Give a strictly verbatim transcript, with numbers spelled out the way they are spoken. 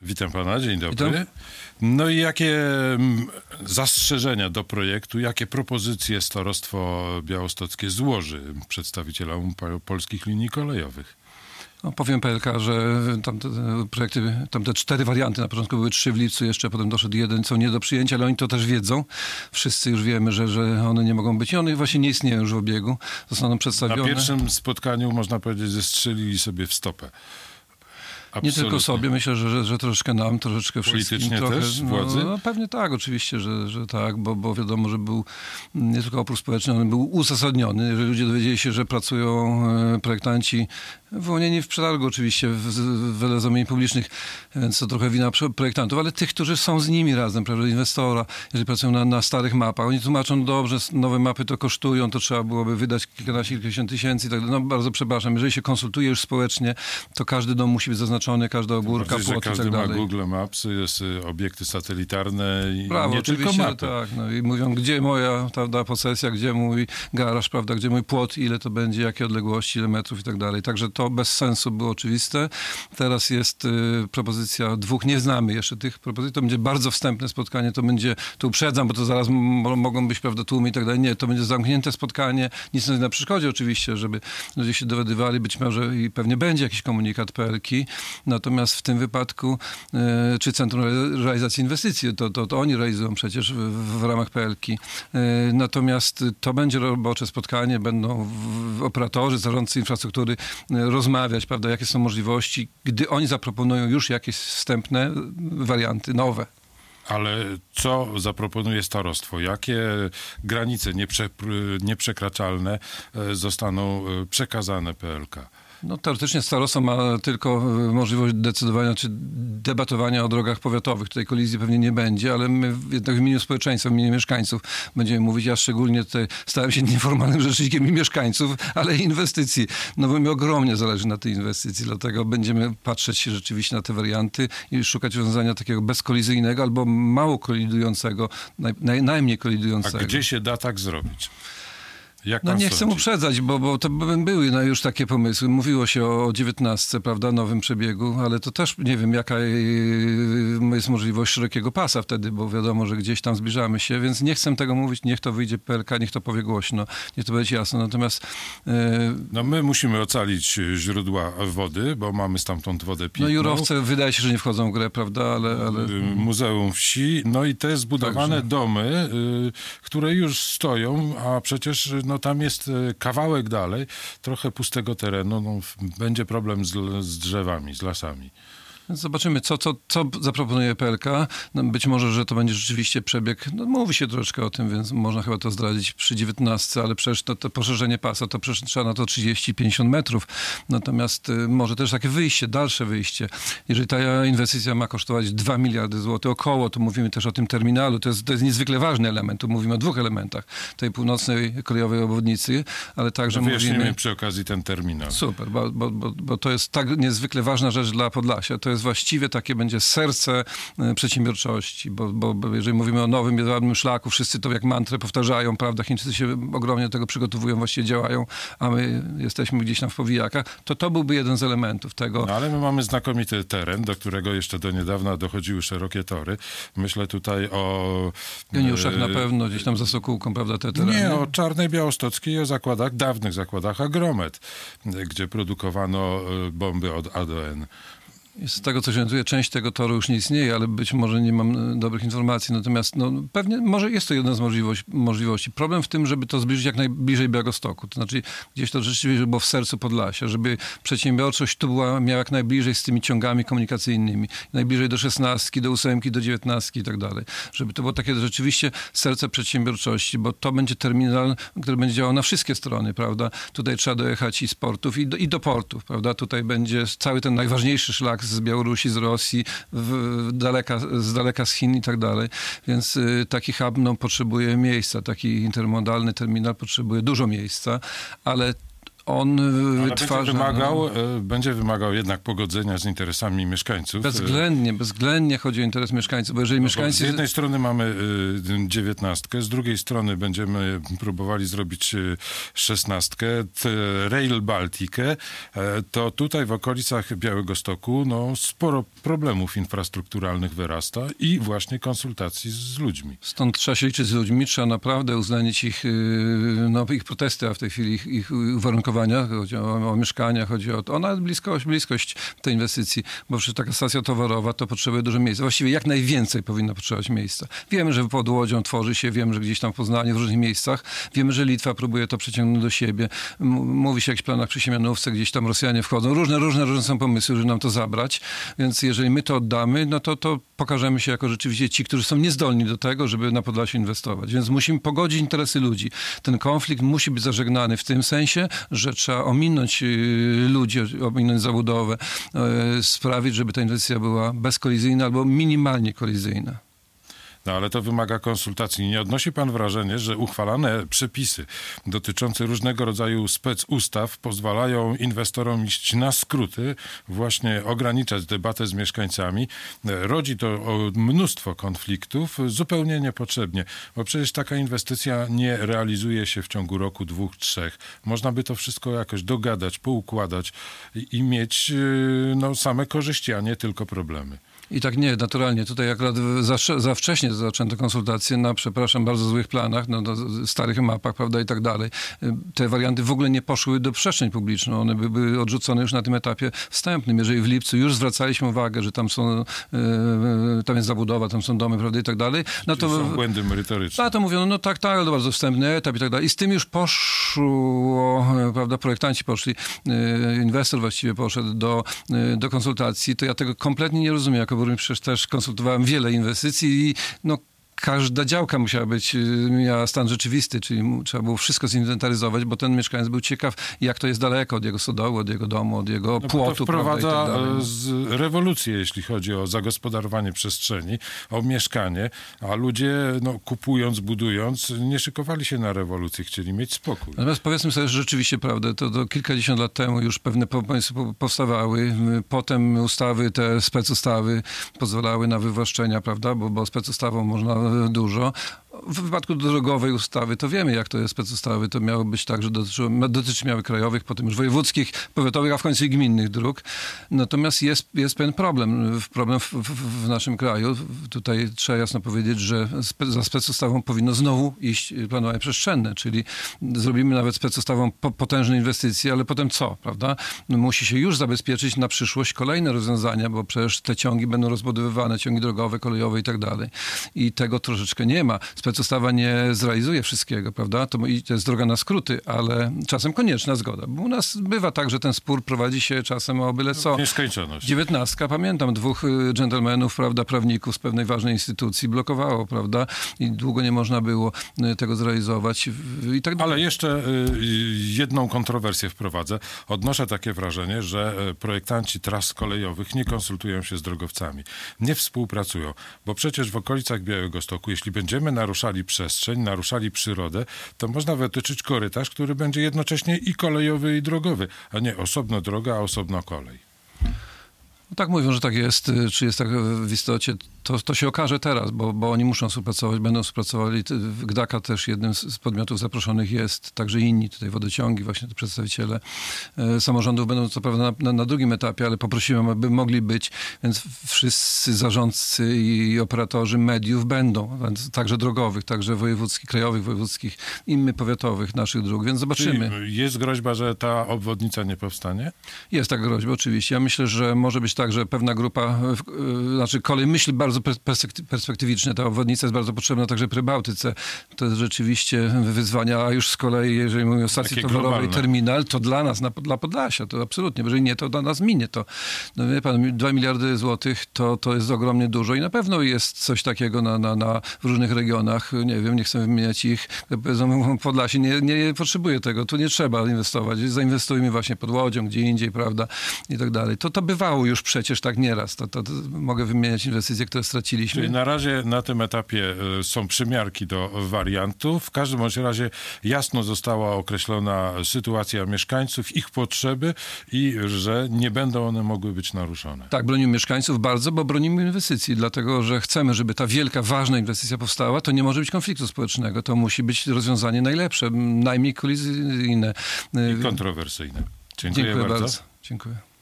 Witam pana, dzień dobry. Witam. No i jakie zastrzeżenia do projektu, jakie propozycje Starostwo Białostockie złoży przedstawicielom polskich linii kolejowych? No, powiem P L K, że tamte projekty, tamte cztery warianty, na początku były trzy w lipcu, jeszcze potem doszedł jeden, są nie do przyjęcia, ale oni to też wiedzą. Wszyscy już wiemy, że, że one nie mogą być i one właśnie nie istnieją już w obiegu. Zostaną przedstawione. Na pierwszym spotkaniu, można powiedzieć, zestrzelili sobie w stopę. Absolutnie. Nie tylko sobie, myślę, że, że, że troszeczkę nam, troszeczkę wszystkim. Politycznie trochę, też władzy? No, no pewnie tak, oczywiście, że, że tak, bo, bo wiadomo, że był nie tylko opór społeczny, on był uzasadniony, że ludzie dowiedzieli się, że pracują e, projektanci wyłonieni w przetargu oczywiście w, w wiele zamówień publicznych, więc to trochę wina projektantów, ale tych, którzy są z nimi razem, prawda, inwestora, jeżeli pracują na, na starych mapach. Oni tłumaczą dobrze, nowe mapy to kosztują, to trzeba byłoby wydać kilkanaście, kilkadziesiąt tysięcy i tak dalej. No bardzo przepraszam, jeżeli się konsultuje już społecznie, to każdy dom musi być zaznaczony, każda ogórka, płot i tak dalej. Każdy ma Google Maps, jest obiekty satelitarne i Brawo, nie tylko mapy. Tak, no i mówią, gdzie moja prawda, posesja, gdzie mój garaż, prawda, gdzie mój płot, ile to będzie, jakie odległości, ile metrów i tak dalej. Także to bez sensu było oczywiste. Teraz jest y, propozycja dwóch, nie znamy jeszcze tych propozycji, to będzie bardzo wstępne spotkanie, to będzie, tu uprzedzam, bo to zaraz m- mogą być, prawda, tłumy i tak dalej. Nie, to będzie zamknięte spotkanie, nic na przeszkodzie oczywiście, żeby ludzie się dowiadywali, być może i pewnie będzie jakiś komunikat P L K, natomiast w tym wypadku, y, czy Centrum Realizacji Inwestycji, to, to, to oni realizują przecież w, w ramach P L K. Y, natomiast to będzie robocze spotkanie, będą w, w operatorzy, zarządcy infrastruktury y, rozmawiać, prawda, jakie są możliwości, gdy oni zaproponują już jakieś wstępne warianty, nowe. Ale co zaproponuje starostwo? Jakie granice nieprze, nieprzekraczalne zostaną przekazane P L K? No, teoretycznie starostwo ma tylko możliwość decydowania czy debatowania o drogach powiatowych. Tutaj kolizji pewnie nie będzie, ale my jednak w imieniu społeczeństwa, w imieniu mieszkańców będziemy mówić. Ja szczególnie tutaj stałem się nieformalnym rzecznikiem i mieszkańców, ale i inwestycji. No bo mi ogromnie zależy na tej inwestycji, dlatego będziemy patrzeć rzeczywiście na te warianty i szukać rozwiązania takiego bezkolizyjnego albo mało kolidującego, naj, naj, najmniej kolidującego. A gdzie się da tak zrobić? Jak no nie sądzi? chcę uprzedzać, bo, bo to były no, już takie pomysły. Mówiło się o dziewiętnastce, prawda, nowym przebiegu, ale to też nie wiem, jaka jest możliwość szerokiego pasa wtedy, bo wiadomo, że gdzieś tam zbliżamy się, więc nie chcę tego mówić, niech to wyjdzie P L K, niech to powie głośno, niech to będzie jasno. Natomiast... Yy... No my musimy ocalić źródła wody, bo mamy stamtąd wodę pitną. No jurowce wydaje się, że nie wchodzą w grę, prawda, ale... ale... Muzeum Wsi, no i te zbudowane Także. domy, y, które już stoją, a przecież no, tam jest kawałek dalej, trochę pustego terenu, no, będzie problem z, z drzewami, z lasami. Zobaczymy, co, co, co zaproponuje P L K. No być może, że to będzie rzeczywiście przebieg, no mówi się troszeczkę o tym, więc można chyba to zdradzić przy dziewiętnastce, ale przecież to, to poszerzenie pasa, to przecież trzeba na to trzydzieści pięćdziesiąt metrów. Natomiast y, może też takie wyjście, dalsze wyjście. Jeżeli ta inwestycja ma kosztować dwa miliardy złotych około, to mówimy też o tym terminalu. To jest, to jest niezwykle ważny element. Tu mówimy o dwóch elementach tej północnej kolejowej obwodnicy, ale także no, mówimy... przy okazji ten terminal. Super, bo, bo, bo, bo to jest tak niezwykle ważna rzecz dla Podlasia. To jest właściwie takie będzie serce przedsiębiorczości, bo, bo, bo jeżeli mówimy o nowym, jedwabnym szlaku, wszyscy to jak mantrę powtarzają, prawda, Chińczycy się ogromnie do tego przygotowują, właściwie działają, a my jesteśmy gdzieś tam w powijakach, to to byłby jeden z elementów tego. No ale my mamy znakomity teren, do którego jeszcze do niedawna dochodziły szerokie tory. Myślę tutaj o... Geniuszach na pewno, gdzieś tam za Sokółką, prawda, te tereny. Nie, o Czarnej Białostockiej, o zakładach, dawnych zakładach Agromet, gdzie produkowano bomby od A do N. Z tego, co się orientuję, część tego toru już nie istnieje, ale być może nie mam dobrych informacji. Natomiast no, pewnie może jest to jedna z możliwości, możliwości. Problem w tym, żeby to zbliżyć jak najbliżej Białegostoku. To znaczy gdzieś to rzeczywiście żeby było w sercu Podlasia, żeby przedsiębiorczość tu była, miała jak najbliżej z tymi ciągami komunikacyjnymi. Najbliżej do szesnastki, do ósemki, do dziewiętnastki i tak dalej. Żeby to było takie rzeczywiście serce przedsiębiorczości, bo to będzie terminal, który będzie działał na wszystkie strony, prawda? Tutaj trzeba dojechać i z portów, i do, i do portów, prawda? Tutaj będzie cały ten najważniejszy szlak z Białorusi, z Rosji, w daleka, z daleka z Chin i tak dalej. Więc y, taki hub no, potrzebuje miejsca, taki intermodalny terminal potrzebuje dużo miejsca, ale on Ale wytwarza... Będzie wymagał, no, będzie wymagał jednak pogodzenia z interesami mieszkańców. Bezwzględnie, bezwzględnie chodzi o interes mieszkańców, bo jeżeli no, mieszkańcy... Bo z jednej strony mamy dziewiętnastkę, z drugiej strony będziemy próbowali zrobić szesnastkę, Rail Baltikę, to tutaj w okolicach Białegostoku no, sporo problemów infrastrukturalnych wyrasta i właśnie konsultacji z ludźmi. Stąd trzeba się liczyć z ludźmi, trzeba naprawdę uwzględnić ich, no, ich protesty, a w tej chwili ich, ich uwarunkowania, chodzi o, o mieszkania, chodzi o to, o nawet bliskość, bliskość tej inwestycji, bo przecież taka stacja towarowa to potrzebuje dużo miejsca. Właściwie jak najwięcej powinno potrzebować miejsca. Wiemy, że pod Łodzią tworzy się, wiemy, że gdzieś tam w Poznaniu, w różnych miejscach, wiemy, że Litwa próbuje to przeciągnąć do siebie. M- mówi się o jakichś planach przy Siemianówce, gdzieś tam Rosjanie wchodzą. Różne, różne, różne są pomysły, żeby nam to zabrać, więc jeżeli my to oddamy, no to, to pokażemy się jako rzeczywiście ci, którzy są niezdolni do tego, żeby na Podlasiu inwestować. Więc musimy pogodzić interesy ludzi. Ten konflikt musi być zażegnany w tym sensie, że trzeba ominąć y, ludzi, ominąć zabudowę, y, sprawić, żeby ta inwestycja była bezkolizyjna albo minimalnie kolizyjna. No ale to wymaga konsultacji. Nie odnosi pan wrażenia, że uchwalane przepisy dotyczące różnego rodzaju specustaw pozwalają inwestorom iść na skróty, właśnie ograniczać debatę z mieszkańcami. Rodzi to mnóstwo konfliktów zupełnie niepotrzebnie, bo przecież taka inwestycja nie realizuje się w ciągu roku, dwóch, trzech. Można by to wszystko jakoś dogadać, poukładać i, i mieć no, same korzyści, a nie tylko problemy. I tak nie, naturalnie. Tutaj akurat za, za wcześnie zaczęto konsultacje na, przepraszam, bardzo złych planach, no, do starych mapach, prawda, i tak dalej. Te warianty w ogóle nie poszły do przestrzeń publiczną. One by były odrzucone już na tym etapie wstępnym. Jeżeli w lipcu już zwracaliśmy uwagę, że tam są, yy, tam jest zabudowa, tam są domy, prawda, i tak dalej. No to są błędy merytoryczne. No to mówiono, no tak, tak, ale to bardzo wstępny etap i tak dalej. I z tym już poszło, prawda, projektanci poszli, yy, inwestor właściwie poszedł do, yy, do konsultacji. To ja tego kompletnie nie rozumiem. Jako burmistrz też konsultowałem wiele inwestycji i no każda działka musiała być, miała stan rzeczywisty, czyli trzeba było wszystko zinwentaryzować, bo ten mieszkaniec był ciekaw, jak to jest daleko od jego stodoły, od jego domu, od jego no płotu. To wprowadza prawda, i tak dalej. z rewolucję, jeśli chodzi o zagospodarowanie przestrzeni, o mieszkanie, a ludzie no, kupując, budując, nie szykowali się na rewolucję, chcieli mieć spokój. Natomiast powiedzmy sobie że rzeczywiście prawdę, to, to kilkadziesiąt lat temu już pewne pomysły powstawały, potem ustawy, te specustawy pozwalały na wywłaszczenia, prawda, bo, bo specustawą można dużo. W wypadku drogowej ustawy to wiemy, jak to jest specustawy. To miało być tak, że dotyczy, dotyczy miały krajowych, potem już wojewódzkich, powiatowych, a w końcu i gminnych dróg. Natomiast jest, jest pewien problem. Problem w, w, w naszym kraju. Tutaj trzeba jasno powiedzieć, że spe, za specustawą powinno znowu iść planowanie przestrzenne, czyli zrobimy nawet specustawą po, potężne inwestycje, ale potem co, prawda? No, musi się już zabezpieczyć na przyszłość kolejne rozwiązania, bo przecież te ciągi będą rozbudowywane, ciągi drogowe, kolejowe i tak dalej. I tego troszeczkę nie ma. Specustawa nie zrealizuje wszystkiego, prawda? To, i to jest droga na skróty, ale czasem konieczna zgoda. Bo u nas bywa tak, że ten spór prowadzi się czasem o byle co. Nieskończoność. Dziewiętnastka, pamiętam, dwóch dżentelmenów, prawda, prawników z pewnej ważnej instytucji blokowało, prawda? I długo nie można było tego zrealizować i tak dalej. Ale jeszcze jedną kontrowersję wprowadzę. Odnoszę takie wrażenie, że projektanci tras kolejowych nie konsultują się z drogowcami. Nie współpracują, bo przecież w okolicach Białegostoku, jeśli będziemy naruszali przestrzeń, naruszali przyrodę, to można wytyczyć korytarz, który będzie jednocześnie i kolejowy, i drogowy, a nie osobno droga, a osobno kolej. No tak mówią, że tak jest. Czy jest tak w istocie? To, to się okaże teraz, bo, bo oni muszą współpracować, będą współpracowali. Gdaka też jednym z podmiotów zaproszonych jest, także inni tutaj wodociągi, właśnie te przedstawiciele e, samorządów będą co prawda na, na, na drugim etapie, ale poprosiłem, aby mogli być, więc wszyscy zarządcy i operatorzy mediów będą, więc także drogowych, także wojewódzkich, krajowych, wojewódzkich, i powiatowych naszych dróg, więc zobaczymy. Czyli jest groźba, że ta obwodnica nie powstanie? Jest taka groźba, oczywiście. Ja myślę, że może być tak, że pewna grupa, yy, znaczy kolej myśli bardzo perspektywicznie. Ta obwodnica jest bardzo potrzebna także przy Bałtyce. To jest rzeczywiście wyzwania, a już z kolei, jeżeli mówimy o stacji Takie towarowej, globalne. terminal, to dla nas, na, dla Podlasia, to absolutnie. Jeżeli nie, to dla nas minie to. No wie pan, dwa miliardy złotych to, to jest ogromnie dużo i na pewno jest coś takiego na, na, na w różnych regionach. Nie wiem, nie chcę wymieniać ich. Podlasie nie, nie potrzebuje tego. Tu nie trzeba inwestować. Zainwestujmy właśnie pod Łodzią, gdzie indziej, prawda? I tak dalej. To, to bywało już przecież tak nieraz. To, to, to mogę wymieniać inwestycje, które straciliśmy. Czyli na razie na tym etapie y, są przymiarki do wariantów. W każdym bądź razie jasno została określona sytuacja mieszkańców, ich potrzeby i że nie będą one mogły być naruszone. Tak, bronimy mieszkańców bardzo, bo bronimy inwestycji, dlatego że chcemy, żeby ta wielka, ważna inwestycja powstała. To nie może być konfliktu społecznego. To musi być rozwiązanie najlepsze, najmniej kolizyjne. I kontrowersyjne. Dziękuję, Dziękuję bardzo. bardzo. Dziękuję.